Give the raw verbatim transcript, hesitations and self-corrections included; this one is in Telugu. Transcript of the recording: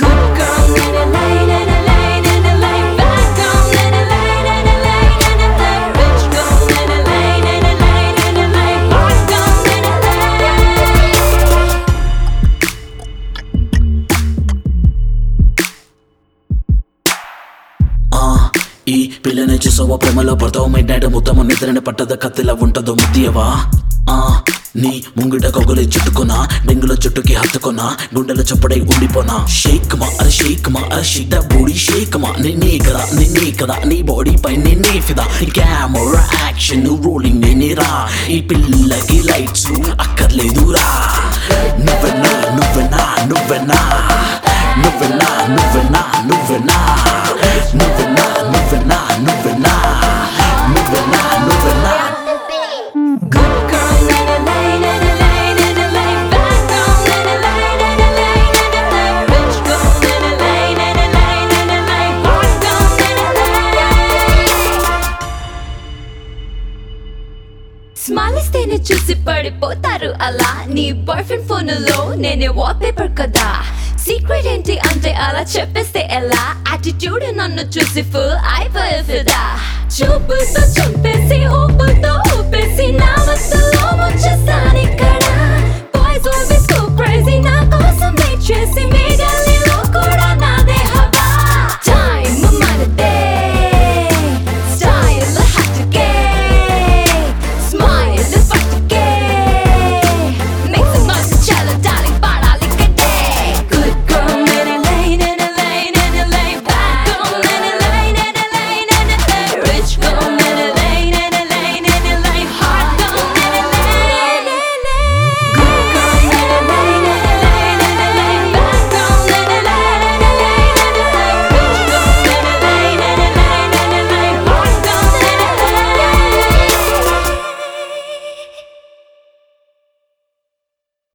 Good girl, let it lay, let it lay, let it lay. Bad girl, let it lay, let it lay, let it lay. Rich girl, let it lay, let it lay, let it lay. Hot girl, let it lay. ఈ పిల్లని చూసావా ప్రేమలో పడతావు మిడ్ నైట్ మొత్తం నిద్రని పట్టద కత్తిలా ఉంటదో ముత్తియవా ఆ నీ ముంగిట కొగలి చుట్టుకున్నా డెంగుల చుట్టుకి హత్తుకున్నా గుండెల చప్పుడై ఉండిపోనా షేక్ మా అరే షేక్ మా అరే షేక్ బోడీ షేక్ మా నిన్నే కదా నిన్నే కదా నీ బాడీ పై నిన్నే ఫిదా కెమెరా యాక్షన్ రోలింగ్ నేనేరా ఈ పిల్లకి లైట్స్ అక్కర్లేదురా నువ్వెన్నా నువ్వెన్నా నువ్వెన్నా నువ్వెన్నా నువ్వెన్నా నువ్వెన్నా నువ్వెన్నా నువ్వెన్నా నువ్వెన్నా నువ్వెన్నా నువ్వెన్నా Good girl, let it lay, let it lay, let it lay. Bad girl, let it lay, let it lay, let it lay. Rich girl, let it lay, let it lay, let it lay. Hot girl, let it lay. Smile ఇస్తేనే చూసి పడిపోతారు అలా నీ బాయ్ ఫ్రెండ్ ఫోన్లో నేనే వాల్ పేపర్ కదా సీక్రెట్ ఏంటి అంటే అలా చెప్పేస్తే ఎలా యాటిట్యూడ్ నన్ను చూసి ఫుల్ అయిపోయి ఫిదా చూపుతో చంపేసి ఊపుతో ఊపేసి నా మత్తులో ముంచేస్తాను ఇక్కడ బాయ్స్ ఆల్వేస్ గో క్రేజీ నా కోసం వెయిట్ చేసి మేఘాలు